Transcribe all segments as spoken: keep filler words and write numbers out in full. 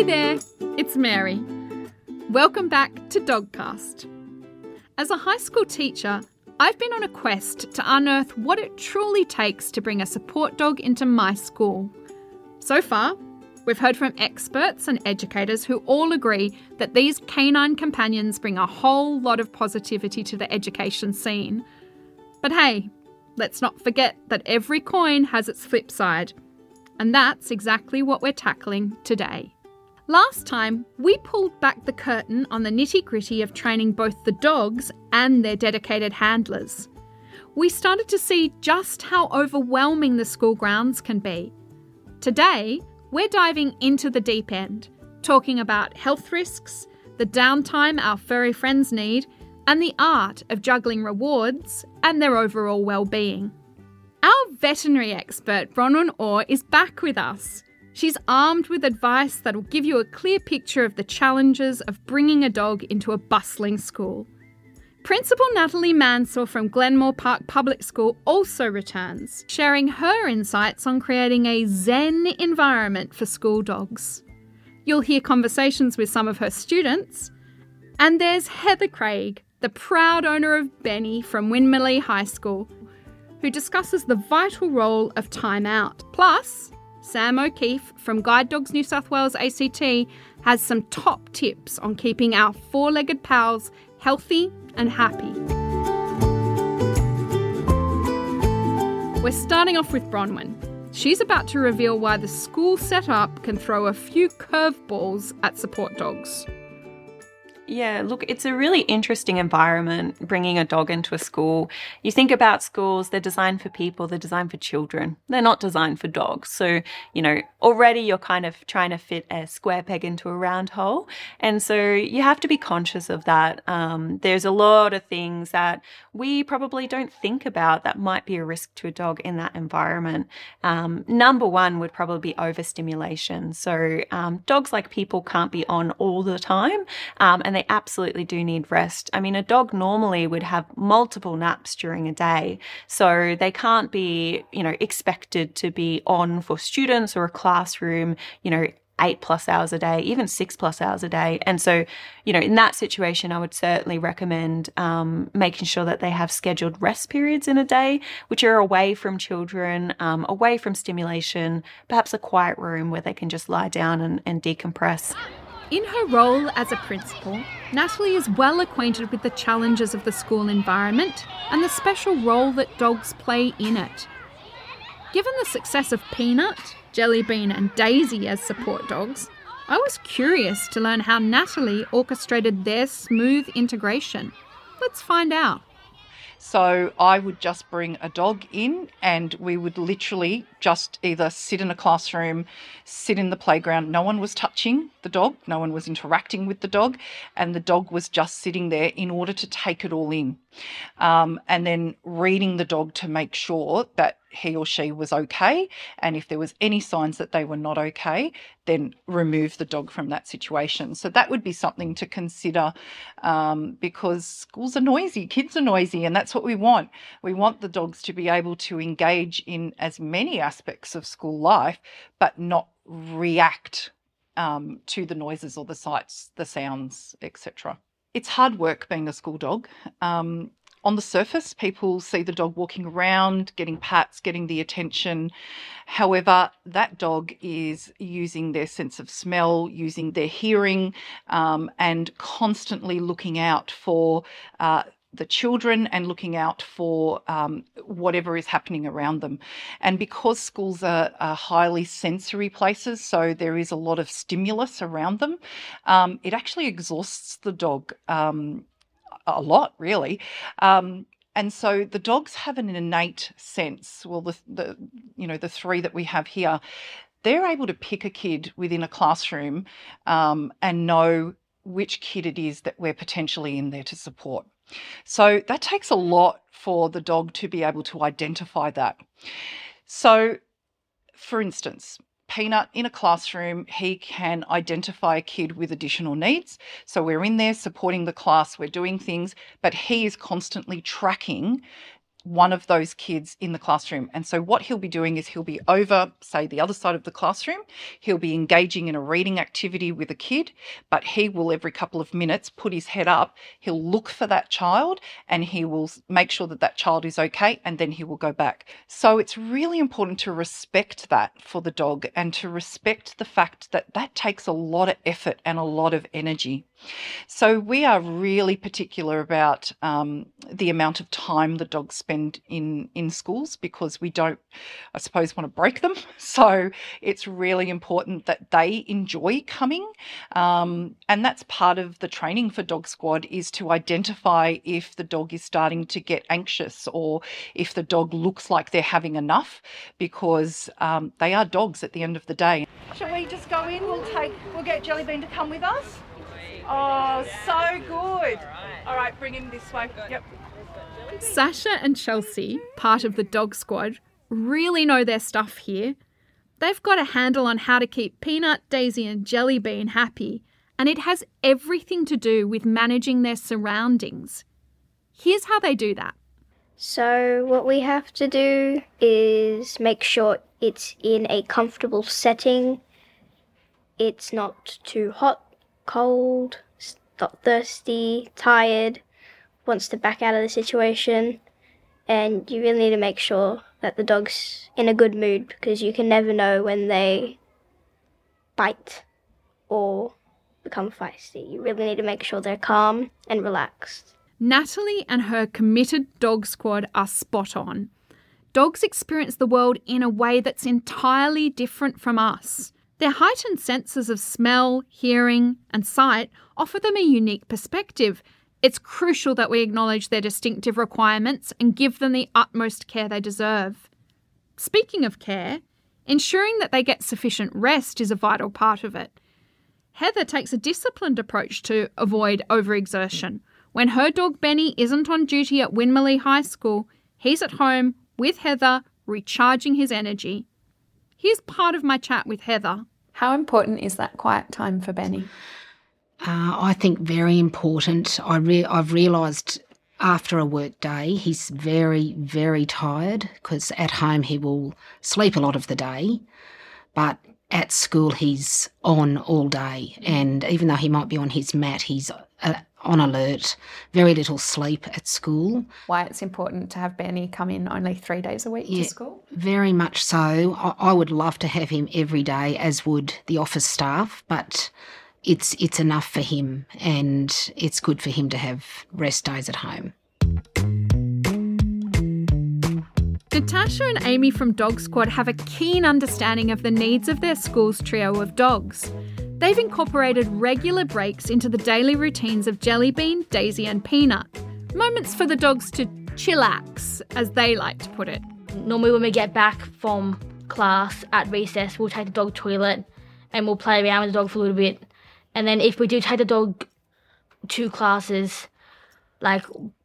there, it's Mary. Welcome back to Dogcast. As a high school teacher, I've been on a quest to unearth what it truly takes to bring a support dog into my school. So far, we've heard from experts and educators who all agree that these canine companions bring a whole lot of positivity to the education scene. But hey, let's not forget that every coin has its flip side. And that's exactly what we're tackling today. Last time, we pulled back the curtain on the nitty-gritty of training both the dogs and their dedicated handlers. We started to see just how overwhelming the school grounds can be. Today, we're diving into the deep end, talking about health risks, the downtime our furry friends need, and the art of juggling rewards and their overall well-being. Our veterinary expert, Bronwyn Orr, is back with us. She's armed with advice that'll give you a clear picture of the challenges of bringing a dog into a bustling school. Principal Natalie Mansell from Glenmore Park Public School also returns, sharing her insights on creating a zen environment for school dogs. You'll hear conversations with some of her students. And there's Heather Craig, the proud owner of Benny from Winmalee High School, who discusses the vital role of time out. Plus, Sam O'Keefe from Guide Dogs New South Wales A C T has some top tips on keeping our four-legged pals healthy and happy. We're starting off with Bronwyn. She's about to reveal why the school setup can throw a few curveballs at support dogs. Yeah, look, it's a really interesting environment, bringing a dog into a school. You think about schools, they're designed for people, they're designed for children. They're not designed for dogs. So, you know, already you're kind of trying to fit a square peg into a round hole. And so you have to be conscious of that. Um, there's a lot of things that we probably don't think about that might be a risk to a dog in that environment. Um, number one would probably be overstimulation. So um, dogs, like people, can't be on all the time, um, and they absolutely do need rest. I mean, a dog normally would have multiple naps during a day, so they can't be, you know, expected to be on for students or a classroom, you know, eight plus hours a day, even six plus hours a day. And so, you know, in that situation, I would certainly recommend um, making sure that they have scheduled rest periods in a day, which are away from children, um, away from stimulation, perhaps a quiet room where they can just lie down and, and decompress. In her role as a principal, Natalie is well acquainted with the challenges of the school environment and the special role that dogs play in it. Given the success of Peanut, Jellybean and Daisy as support dogs, I was curious to learn how Natalie orchestrated their smooth integration. Let's find out. So I would just bring a dog in and we would literally just either sit in a classroom, sit in the playground. No one was touching the dog. No one was interacting with the dog. And the dog was just sitting there in order to take it all in. Um, and then reading the dog to make sure that he or she was okay. And if there was any signs that they were not okay, then remove the dog from that situation. So that would be something to consider, um, because schools are noisy, kids are noisy, and that's what we want. We want the dogs to be able to engage in as many aspects of school life, but not react um, to the noises or the sights, the sounds, et cetera. It's hard work being a school dog. Um, On the surface, people see the dog walking around, getting pats, getting the attention. However, that dog is using their sense of smell, using their hearing, um, and constantly looking out for uh, the children and looking out for um, whatever is happening around them. And because schools are, are highly sensory places, so there is a lot of stimulus around them, um, it actually exhausts the dog um a lot, really. Um, and so the dogs have an innate sense. Well, the, the you know, the three that we have here, they're able to pick a kid within a classroom um, and know which kid it is that we're potentially in there to support. So that takes a lot for the dog to be able to identify that. So, for instance, Peanut in a classroom, he can identify a kid with additional needs. So we're in there supporting the class, we're doing things, but he is constantly tracking one of those kids in the classroom. And so what he'll be doing is he'll be over, say, the other side of the classroom. He'll be engaging in a reading activity with a kid, but he will every couple of minutes put his head up. He'll look for that child and he will make sure that that child is okay, and then he will go back. So it's really important to respect that for the dog and to respect the fact that that takes a lot of effort and a lot of energy. So we are really particular about um, the amount of time the dogs spend in, in schools, because we don't, I suppose, want to break them. So it's really important that they enjoy coming. Um, and that's part of the training for Dog Squad, is to identify if the dog is starting to get anxious or if the dog looks like they're having enough, because um, they are dogs at the end of the day. Shall we just go in? We'll take, we'll get Jellybean to come with us. Oh, so good. All right, bring him this way. Yep. Sasha and Chelsea, part of the Dog Squad, really know their stuff here. They've got a handle on how to keep Peanut, Daisy and Jellybean happy, and it has everything to do with managing their surroundings. Here's how they do that. So what we have to do is make sure it's in a comfortable setting. It's not too hot, cold, not thirsty, tired, wants to back out of the situation. And you really need to make sure that the dog's in a good mood, because you can never know when they bite or become feisty. You really need to make sure they're calm and relaxed. Natalie and her committed Dog Squad are spot on. Dogs experience the world in a way that's entirely different from us. Their heightened senses of smell, hearing and sight offer them a unique perspective. It's crucial that we acknowledge their distinctive requirements and give them the utmost care they deserve. Speaking of care, ensuring that they get sufficient rest is a vital part of it. Heather takes a disciplined approach to avoid overexertion. When her dog Benny isn't on duty at Winmalee High School, he's at home with Heather, recharging his energy. Here's part of my chat with Heather. How important is that quiet time for Benny? Uh, I think very important. I re- I've realised after a work day he's very, very tired, because at home he will sleep a lot of the day, but at school he's on all day, and even though he might be on his mat, he's uh, on alert, very little sleep at school. Why it's important to have Benny come in only three days a week yeah, to school? Very much so. I, I would love to have him every day, as would the office staff, but it's it's enough for him, and it's good for him to have rest days at home. Natasha and Amy from Dog Squad have a keen understanding of the needs of their school's trio of dogs. They've incorporated regular breaks into the daily routines of Jellybean, Daisy and Peanut. Moments for the dogs to chillax, as they like to put it. Normally when we get back from class at recess, we'll take the dog toilet and we'll play around with the dog for a little bit. And then if we do take the dog to classes, like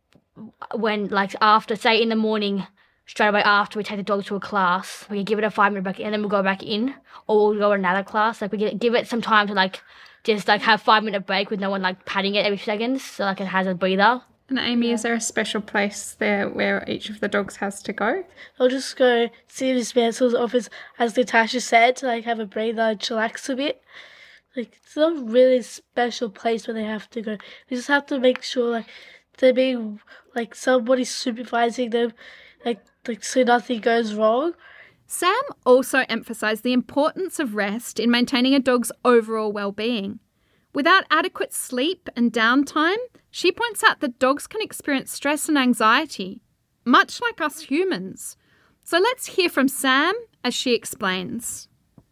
when, like after, say in the morning, straight away after we take the dog to a class, we can give it a five minute break and then we'll go back in, or we'll go to another class. Like we can give it some time to like just like have five minute break with no one like patting it every few seconds, so like it has a breather. And Amy, is there a special place there where each of the dogs has to go? I'll just go see Miss Mansell's office, as Natasha said, to like have a breather and chillax a bit. Like it's not really a special place where they have to go. They just have to make sure like they're being like somebody's supervising them, like like so nothing goes wrong. Sam also emphasised the importance of rest in maintaining a dog's overall well-being. Without adequate sleep and downtime, she points out that dogs can experience stress and anxiety, much like us humans. So let's hear from Sam as she explains.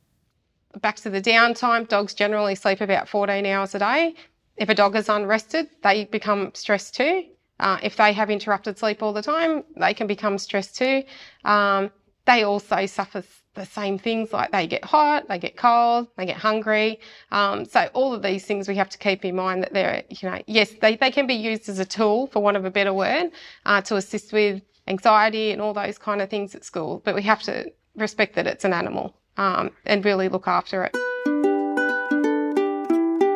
Back to the downtime, dogs generally sleep about fourteen hours a day. If a dog is unrested, they become stressed too. Uh, if they have interrupted sleep all the time, they can become stressed too. Um, they also suffer the same things, like they get hot, they get cold, they get hungry. Um, so all of these things we have to keep in mind that they're, you know, yes, they, they can be used as a tool, for want of a better word, uh, to assist with anxiety and all those kind of things at school. But we have to respect that it's an animal um, and really look after it.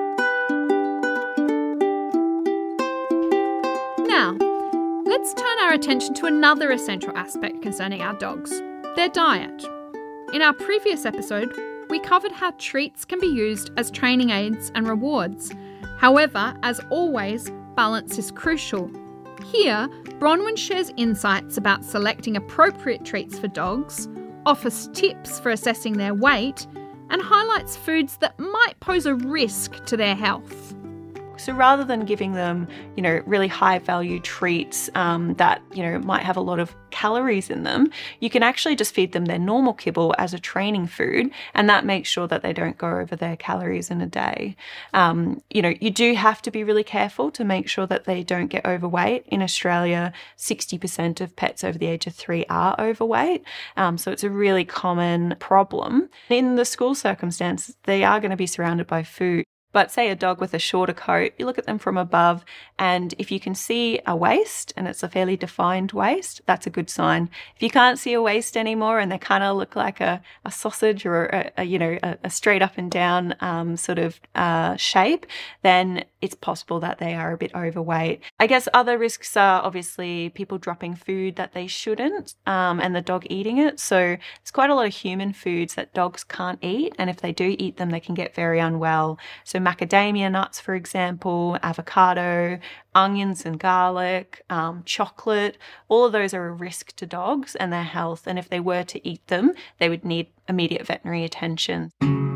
Now, let's turn our attention to another essential aspect concerning our dogs, their diet. In our previous episode, we covered how treats can be used as training aids and rewards. However, as always, balance is crucial. Here, Bronwyn shares insights about selecting appropriate treats for dogs, offers tips for assessing their weight, and highlights foods that might pose a risk to their health. So rather than giving them, you know, really high value treats um, that, you know, might have a lot of calories in them, you can actually just feed them their normal kibble as a training food, and that makes sure that they don't go over their calories in a day. Um, you know, you do have to be really careful to make sure that they don't get overweight. In Australia, sixty percent of pets over the age of three are overweight, um, so it's a really common problem. In the school circumstances, they are going to be surrounded by food. But say a dog with a shorter coat, you look at them from above, and if you can see a waist and it's a fairly defined waist, that's a good sign. If you can't see a waist anymore and they kind of look like a, a sausage or a, a you know a, a straight up and down um, sort of uh, shape, then it's possible that they are a bit overweight. I guess other risks are obviously people dropping food that they shouldn't, um, and the dog eating it. So there's quite a lot of human foods that dogs can't eat, and if they do eat them, they can get very unwell. So macadamia nuts, for example, avocado, onions and garlic, um, chocolate, all of those are a risk to dogs and their health. And if they were to eat them, they would need immediate veterinary attention.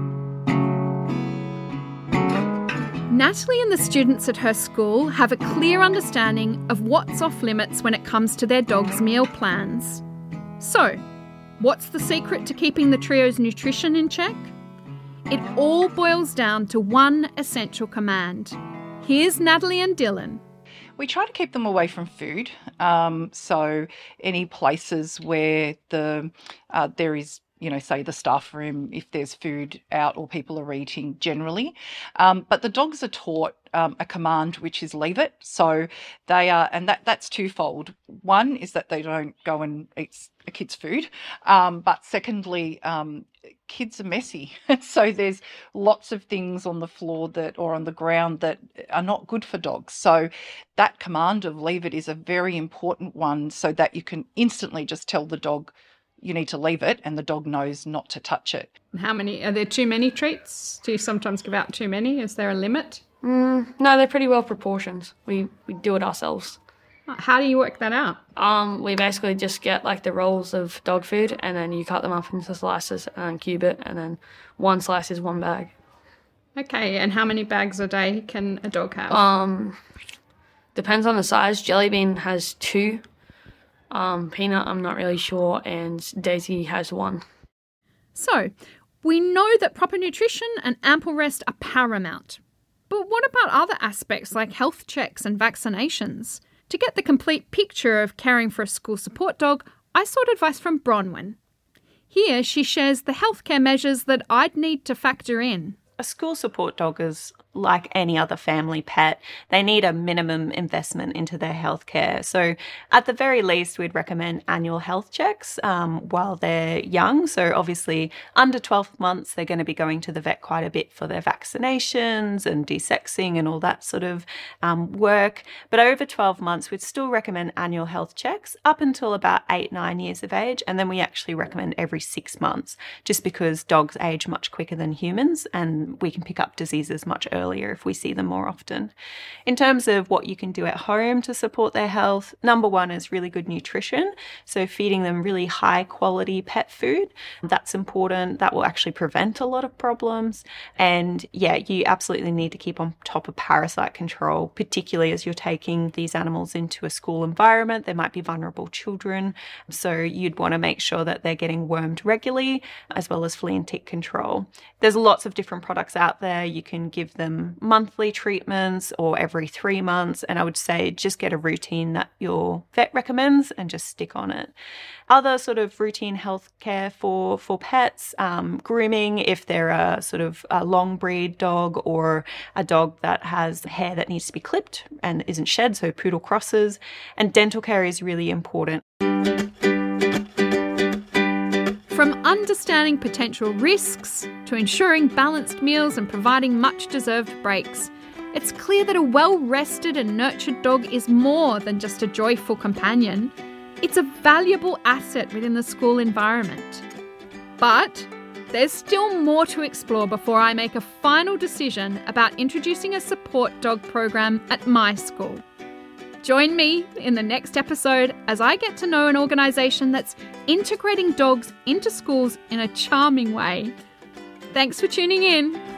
Natalie and the students at her school have a clear understanding of what's off limits when it comes to their dog's meal plans. So, what's the secret to keeping the trio's nutrition in check? It all boils down to one essential command. Here's Natalie and Dylan. We try to keep them away from food. Um, so any places where the uh, there is, you know, say the staff room, if there's food out or people are eating generally. Um, but the dogs are taught um, a command, which is leave it. So they are, and that, that's twofold. One is that they don't go and eat a kid's food. Um, but secondly, um, kids are messy. So there's lots of things on the floor that or on the ground that are not good for dogs. So that command of leave it is a very important one, so that you can instantly just tell the dog you need to leave it, and the dog knows not to touch it. How many? Are there too many treats? Do you sometimes give out too many? Is there a limit? Mm, no, they're pretty well proportioned. We we do it ourselves. How do you work that out? Um, we basically just get like the rolls of dog food, and then you cut them up into slices and cube it, and then one slice is one bag. Okay, and how many bags a day can a dog have? Um, depends on the size. Jelly Bean has two. Um, Peanut, I'm not really sure, and Daisy has one. So, we know that proper nutrition and ample rest are paramount. But what about other aspects like health checks and vaccinations? To get the complete picture of caring for a school support dog, I sought advice from Bronwyn. Here she shares the healthcare measures that I'd need to factor in. A school support dog is like any other family pet. They need a minimum investment into their healthcare. So at the very least, we'd recommend annual health checks um, while they're young. So obviously under twelve months, they're going to be going to the vet quite a bit for their vaccinations and desexing and all that sort of um, work. But over twelve months, we'd still recommend annual health checks up until about eight, nine years of age. And then we actually recommend every six months, just because dogs age much quicker than humans and we can pick up diseases much earlier if we see them more often. In terms of what you can do at home to support their health, number one is really good nutrition. So feeding them really high quality pet food, that's important. That will actually prevent a lot of problems. And yeah, you absolutely need to keep on top of parasite control, particularly as you're taking these animals into a school environment. There might be vulnerable children. So you'd want to make sure that they're getting wormed regularly, as well as flea and tick control. There's lots of different products out there. You can give them monthly treatments or every three months. And I would say just get a routine that your vet recommends and just stick on it. Other sort of routine health care for, for pets, um, grooming if they're a sort of a long breed dog or a dog that has hair that needs to be clipped and isn't shed, so poodle crosses. And dental care is really important. From understanding potential risks to ensuring balanced meals and providing much-deserved breaks, it's clear that a well-rested and nurtured dog is more than just a joyful companion. It's a valuable asset within the school environment. But there's still more to explore before I make a final decision about introducing a support dog program at my school. Join me in the next episode as I get to know an organisation that's integrating dogs into schools in a charming way. Thanks for tuning in.